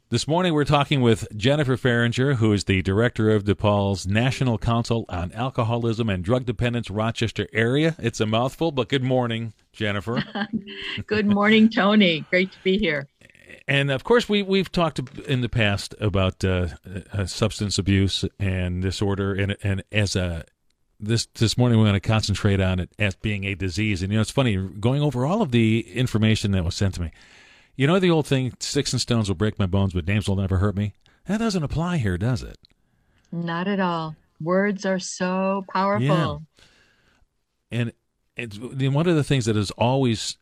This morning we're talking with Jennifer Farringer, who is the director of DePaul's National Council on Alcoholism and Drug Dependence Rochester area. It's a mouthful, but good morning, Jennifer. Good morning, Tony. Great to be here. And of course, we've talked in the past about substance abuse and disorder, and as this morning we're going to concentrate on it as being a disease. And it's funny going over all of the information that was sent to me. You know the old thing, sticks and stones will break my bones, but names will never hurt me? That doesn't apply here, does it? Not at all. Words are so powerful. Yeah. And one of the things that has always,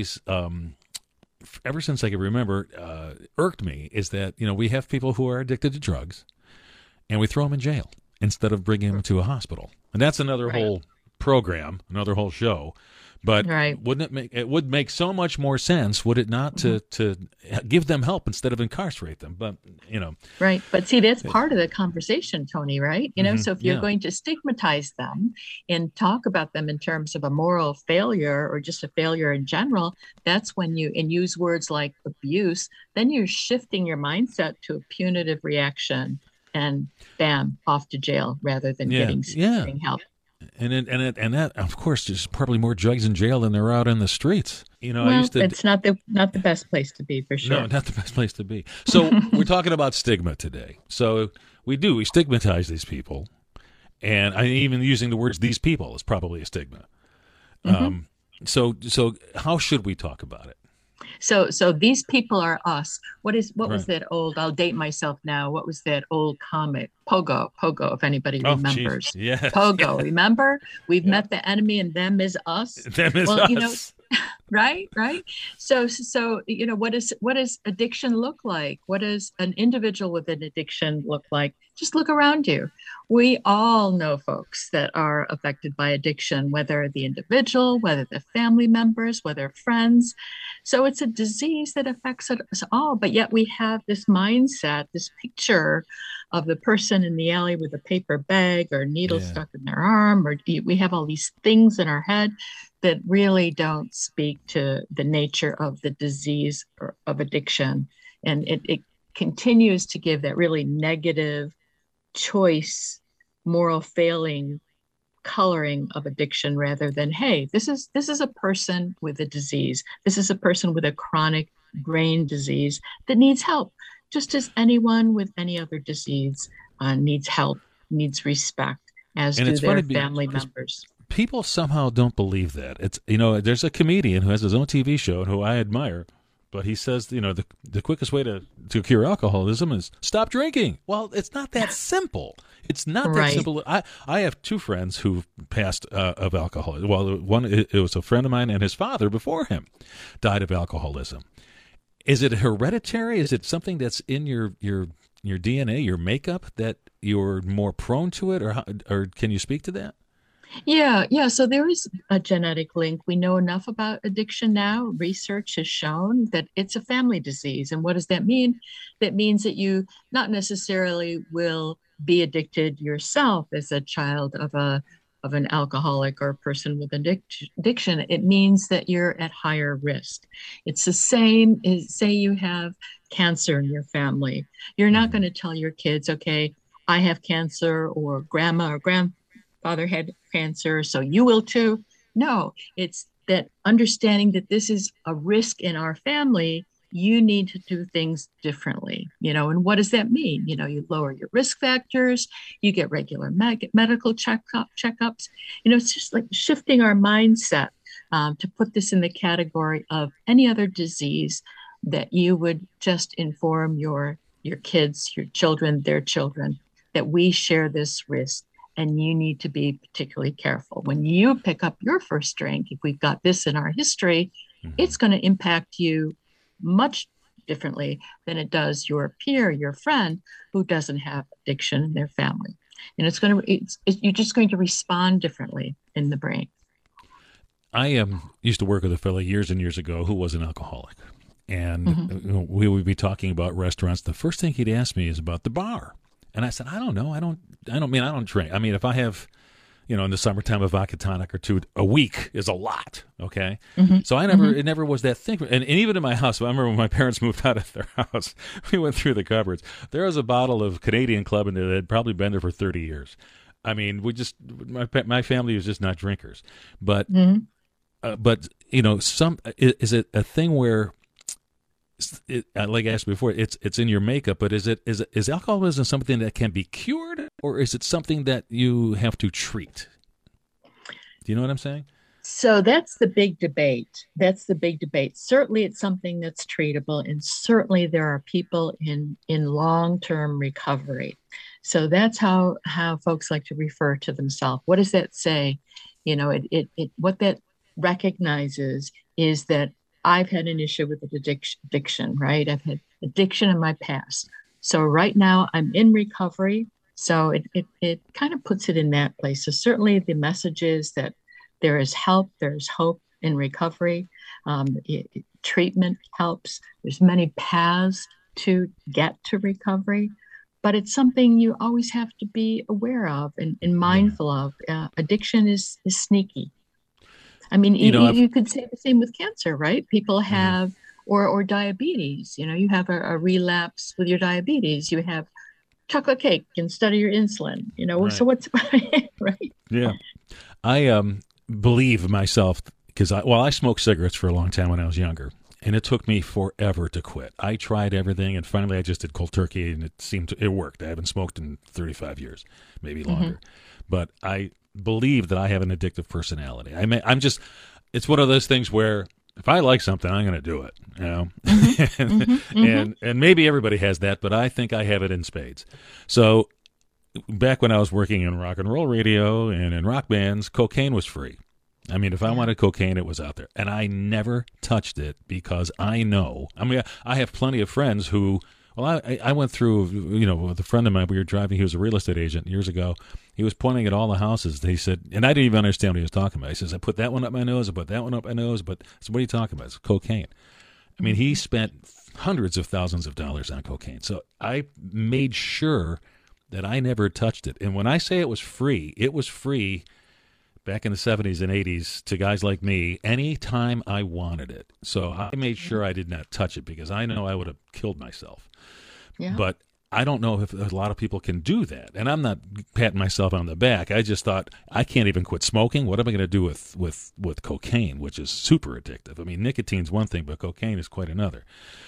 ever since I can remember, irked me is that, we have people who are addicted to drugs, and we throw them in jail instead of bringing them to a hospital. And that's another whole program, another whole show. But wouldn't it would make so much more sense, would it not, to give them help instead of incarcerate them? But, Right. But see, that's part of the conversation, Tony, right? So if you're going to stigmatize them and talk about them in terms of a moral failure or just a failure in general, that's when and use words like abuse, then you're shifting your mindset to a punitive reaction and bam, off to jail rather than getting help. And that, of course, there's probably more drugs in jail than there are out in the streets. It's not the best place to be, for sure. No, not the best place to be. So we're talking about stigma today. So we stigmatize these people, and even using the words "these people" is probably a stigma. So how should we talk about it? So these people are us. What was that old, I'll date myself now, what was that old comic? Pogo, if anybody remembers. Yes. Pogo, remember? We've met the enemy and them is us. Them is us. Right. So what does addiction look like? What does an individual with an addiction look like? Just look around you. We all know folks that are affected by addiction, whether the individual, whether the family members, whether friends. So it's a disease that affects us all, but yet we have this mindset, this picture of the person in the alley with a paper bag or needle stuck in their arm, or we have all these things in our head that really don't speak to the nature of the disease or of addiction. And it continues to give that really negative choice, moral failing coloring of addiction rather than, hey, this is a person with a disease. This is a person with a chronic brain disease that needs help, just as anyone with any other disease needs help, needs respect, as do their family members. People somehow don't believe that. It's there's a comedian who has his own TV show and who I admire, but he says the quickest way to cure alcoholism is stop drinking. Well, it's not that simple. It's not that simple. I have two friends who passed of alcoholism. Well, one, it was a friend of mine, and his father before him died of alcoholism. Is it hereditary? Is it something that's in your DNA, your makeup, that you're more prone to it, or can you speak to that? Yeah. So there is a genetic link. We know enough about addiction now. Research has shown that it's a family disease. And what does that mean? That means that you not necessarily will be addicted yourself as a child of an alcoholic or a person with addiction. It means that you're at higher risk. It's the same as, say you have cancer in your family. You're not going to tell your kids, okay, I have cancer, or grandma or grandfather had cancer, so you will too. No, it's that understanding that this is a risk in our family. You need to do things differently, and what does that mean? You lower your risk factors, you get regular medical checkups. It's just like shifting our mindset to put this in the category of any other disease that you would just inform your kids, your children, their children, that we share this risk. And you need to be particularly careful. When you pick up your first drink, if we've got this in our history, it's going to impact you much differently than it does your peer, your friend, who doesn't have addiction in their family. And you're just going to respond differently in the brain. I used to work with a fellow years and years ago who was an alcoholic. And we would be talking about restaurants. The first thing he'd ask me is about the bar. And I said, I don't know. I don't drink. I mean, if I have, in the summertime, a vodka tonic or two a week is a lot. Okay. Mhm. So it never was that thing. And even in my house, I remember when my parents moved out of their house, we went through the cupboards. There was a bottle of Canadian Club in there that had probably been there for 30 years. I mean, my family was just not drinkers, but Mhm. is it a thing where, like I asked before, it's in your makeup, but is alcoholism something that can be cured, or is it something that you have to treat? Do you know what I'm saying? So that's the big debate. That's the big debate. Certainly, it's something that's treatable, and certainly there are people in long-term recovery. So that's how folks like to refer to themselves. What does that say? What that recognizes is that I've had an issue with addiction, right? I've had addiction in my past. So right now I'm in recovery. So it kind of puts it in that place. So certainly the message is that there is help, there's hope in recovery. Treatment helps. There's many paths to get to recovery, but it's something you always have to be aware of and mindful of. Addiction is sneaky. I mean, you could say the same with cancer, right? People have, or diabetes. You have a relapse with your diabetes. You have chocolate cake instead of your insulin. Right. So what's right? Yeah, I believe myself because I smoked cigarettes for a long time when I was younger, and it took me forever to quit. I tried everything, and finally I just did cold turkey, and it worked. I haven't smoked in 35 years, maybe longer, but I believe that I have an addictive personality. It's one of those things where if I like something, I'm going to do it, and maybe everybody has that, but I think I have it in spades. So back when I was working in rock and roll radio and in rock bands, cocaine was free. I mean, if I wanted cocaine, it was out there, and I never touched it because I have plenty of friends who, I went through, with a friend of mine, we were driving, he was a real estate agent years ago. He was pointing at all the houses. He said, and I didn't even understand what he was talking about. He says, I put that one up my nose, I put that one up my nose, but so what are you talking about? It's cocaine. I mean, he spent hundreds of thousands of dollars on cocaine. So I made sure that I never touched it. And when I say it was free back in the 70s and 80s to guys like me anytime I wanted it. So I made sure I did not touch it because I know I would have killed myself. Yeah. But I don't know if a lot of people can do that. And I'm not patting myself on the back. I just thought, I can't even quit smoking. What am I going to do with cocaine, which is super addictive? I mean, nicotine's one thing, but cocaine is quite another.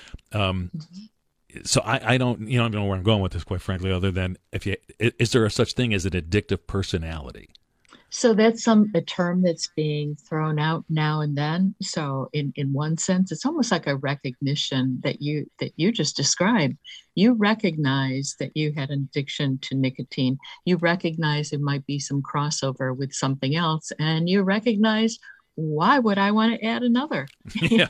So I don't know where I'm going with this, quite frankly, other than is there a such thing as an addictive personality? So that's a term that's being thrown out now and then. So in one sense, it's almost like a recognition that you just described. You recognize that you had an addiction to nicotine. You recognize there might be some crossover with something else, and you recognize, why would I want to add another? Yeah.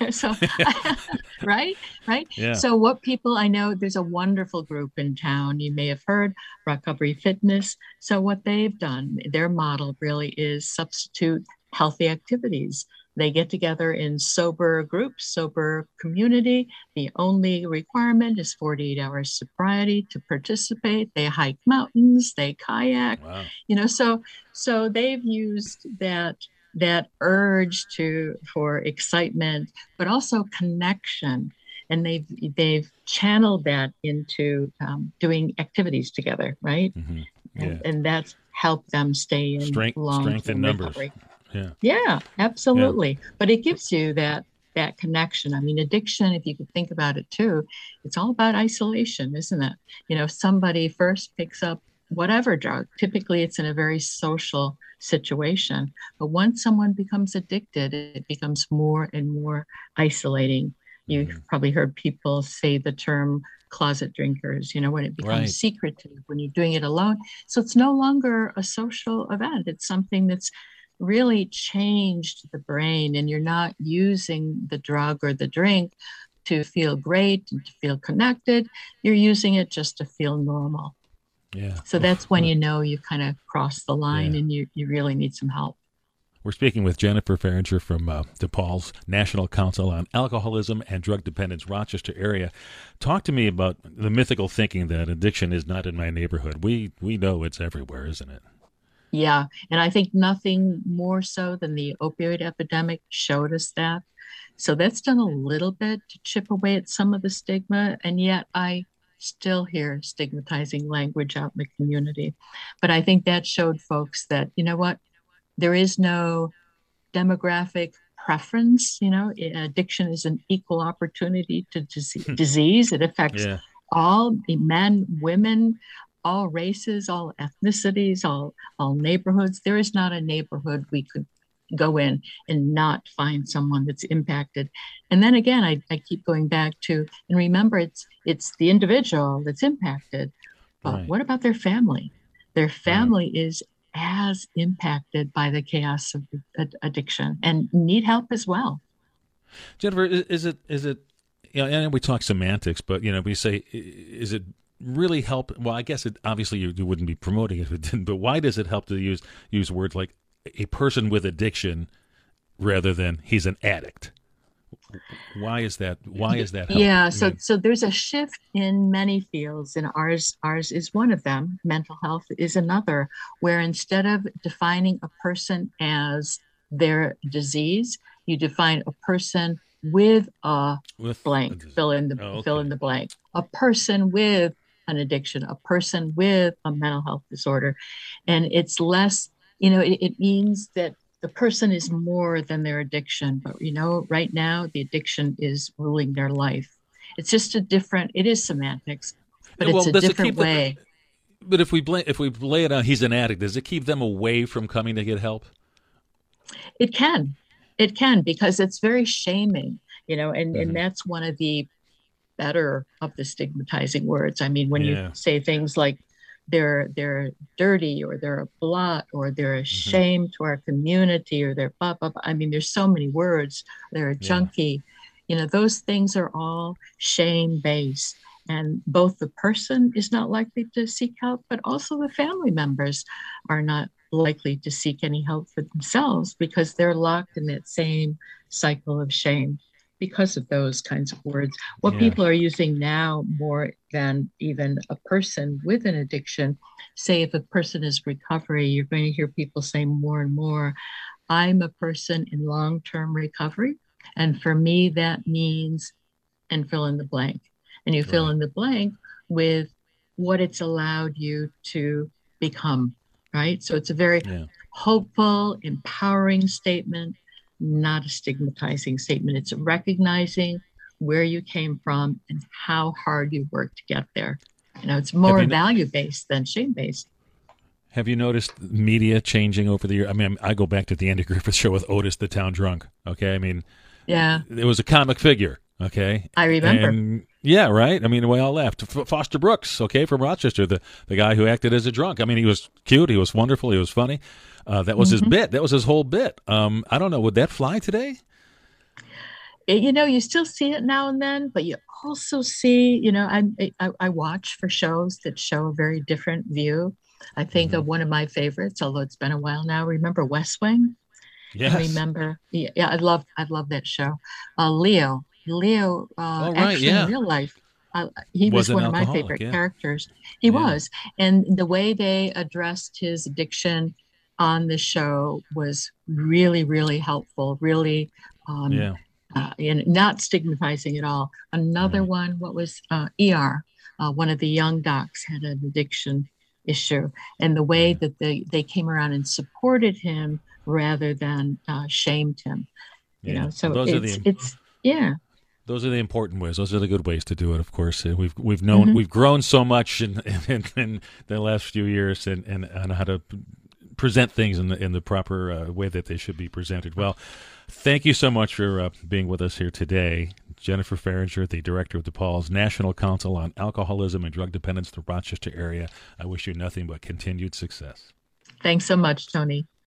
Right? Yeah. So what people, I know there's a wonderful group in town, you may have heard, Recovery Fitness. So what they've done, their model really is substitute healthy activities. They get together in sober groups, sober community. The only requirement is 48 hours sobriety to participate. They hike mountains, they kayak, Wow. So they've used that urge for excitement, but also connection. And they've channeled that into doing activities together, right? Mm-hmm. Yeah. And that's helped them stay in strength in numbers. recovery. Yeah, absolutely. Yeah. But it gives you that connection. I mean, addiction, if you could think about it too, it's all about isolation, isn't it? Somebody first picks up whatever drug, typically it's in a very social situation. But once someone becomes addicted, it becomes more and more isolating. You've probably heard people say the term closet drinkers, when it becomes secretive, when you're doing it alone. So it's no longer a social event. It's something that's really changed the brain, and you're not using the drug or the drink to feel great and to feel connected. You're using it just to feel normal. Yeah. So that's when you've kind of crossed the line and you really need some help. We're speaking with Jennifer Farringer from DePaul's National Council on Alcoholism and Drug Dependence, Rochester area. Talk to me about the mythical thinking that addiction is not in my neighborhood. We know it's everywhere, isn't it? Yeah, and I think nothing more so than the opioid epidemic showed us that. So that's done a little bit to chip away at some of the stigma, and yet I still hear stigmatizing language out in the community. But I think that showed folks that, you know what, there is no demographic preference. Addiction is an equal opportunity to disease. It affects Yeah. all men, women, all races, all ethnicities, all neighborhoods. There is not a neighborhood we could go in and not find someone that's impacted. And then again, I keep going back to, and remember, it's the individual that's impacted, but Right. what about their family? Their Right. family is as impacted by the chaos of addiction and need help as well. Jennifer, is it? You know, and we talk semantics, but we say, is it really help? Well, I guess it obviously you wouldn't be promoting it if it didn't. But why does it help to use words like a person with addiction rather than he's an addict? Why is that? Why is that helpful? Yeah, I so mean, so there's a shift in many fields, and ours is one of them. Mental health is another, where instead of defining a person as their disease, you define a person with a with blank, oh, fill okay, in the blank, a person with an addiction, a person with a mental health disorder. And it's less, it means that the person is more than their addiction, but right now the addiction is ruling their life. It's just it is semantics, but it's well, a does it different keep the? way. But if we lay it on, he's an addict. Does it keep them away from coming to get help? It can, it can, because it's very shaming, and Hmm. that's one of the better of the stigmatizing words. I mean, when you Yeah. say things like they're dirty, or they're a blot, or they're a Hmm. shame to our community, or they're blah blah blah. I mean, there's so many words. They're a Yeah. junkie. Those things are all shame based. And both the person is not likely to seek help, but also the family members are not likely to seek any help for themselves because they're locked in that same cycle of shame because of those kinds of words. What Yeah. people are using now more than even a person with an addiction, say if a person is recovery, you're going to hear people say more and more, I'm a person in long-term recovery. And for me, that means, and fill in the blank. And you fill Right. in the blank with what it's allowed you to become, right? So it's a very Yeah. hopeful, empowering statement, not a stigmatizing statement. It's recognizing where you came from and how hard you worked to get there. It's Have more you value based than shame based. have you noticed media changing over the year? I mean, I go back to the Andy Griffith Show with Otis the Town Drunk. Okay, I mean, Yeah, it was a comic figure. Okay, I remember. and yeah, right. I mean, we all laughed. Foster Brooks, okay, from Rochester, the guy who acted as a drunk. I mean, he was cute. He was wonderful. He was funny. That was his Mhm. bit. That was his whole bit. I don't know. Would that fly today? You still see it now and then, but you also see, I watch for shows that show a very different view. I think Hmm. of one of my favorites, although it's been a while now. Remember West Wing? And Yes. remember, yeah, I love that show. Leo, All right. actually in Yeah. real life, he Was was an one of my alcoholic. favorite Yeah. characters. He Yeah. was, and the way they addressed his addiction on the show was really, really helpful. Really, um, Yeah. and not stigmatizing at all. Another Right. one, what was ER? One of the young docs had an addiction issue, and the way Yeah. that they came around and supported him rather than shamed him. Yeah. Well, So it's yeah. those are the important ways. Those are the good ways to do it. Of course, Hmm. we've grown so much in the last few years, and on how to present things in the proper way that they should be presented. Well, thank you so much for being with us here today, Jennifer Farringer, the director of DePaul's National Council on Alcoholism and Drug Dependence, the Rochester area. I wish you nothing but continued success. Thanks so much, Tony.